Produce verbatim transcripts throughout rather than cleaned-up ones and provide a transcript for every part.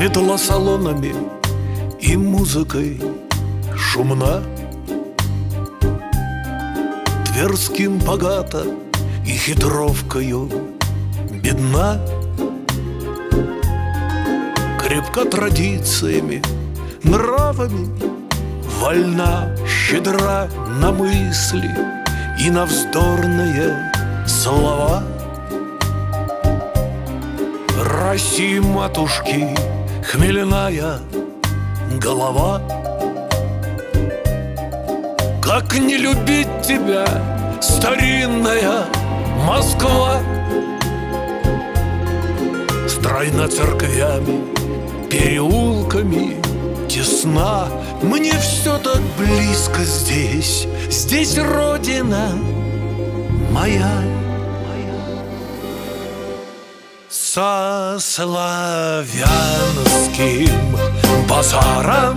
светла салонами и музыкой шумна. Тверским богата и хитровкою бедна. Крепка традициями, нравами, вольна, щедра на мысли и на вздорные слова. России матушки хмельная голова. Как не любить тебя, старинная Москва? Стройна церквями, переулками тесна. Мне все так близко здесь, здесь родина моя. Со славянским базаром,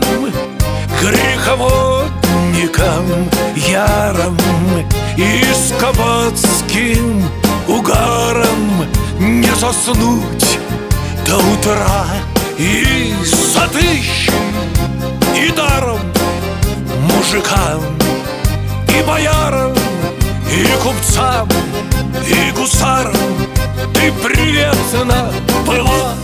греховодником яром и скабацким угаром не заснуть до утра. И сотыщ, и даром мужикам, и боярам, и купцам, и гусарам ты приветственно была.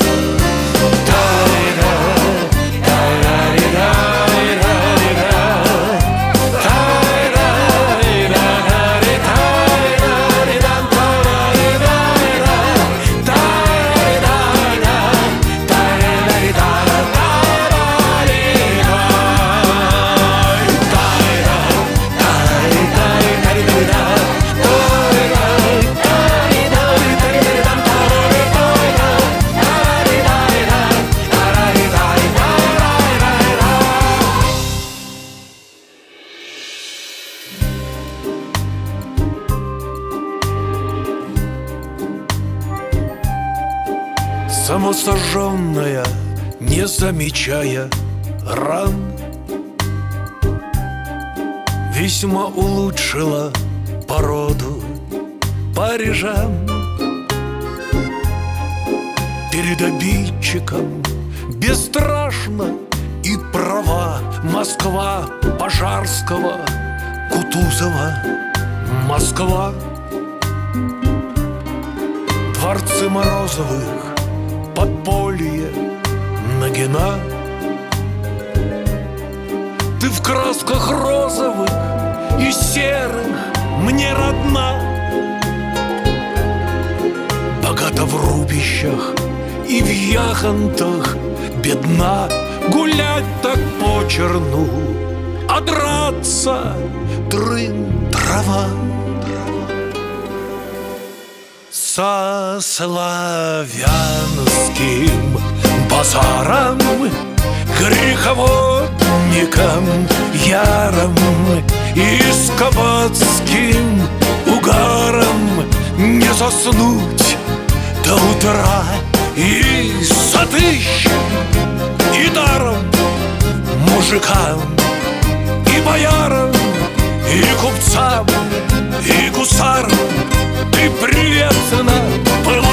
Самосожженная, не замечая ран, весьма улучшила породу парижан. Перед обидчиком бесстрашно и права Москва Пожарского, Кутузова, Москва. Дворцы Морозовых, подполье, Нагина. Ты в красках розовых и серых мне родна. Богата в рубищах и в яхонтах бедна. Гулять так по черну, а драться дрын трава. Со славянским базаром, греховодником яром и скабацким угаром не заснуть до утра. И сотыщ, и даром мужикам, и боярам, и купцам, и гусарам ты приветственно была.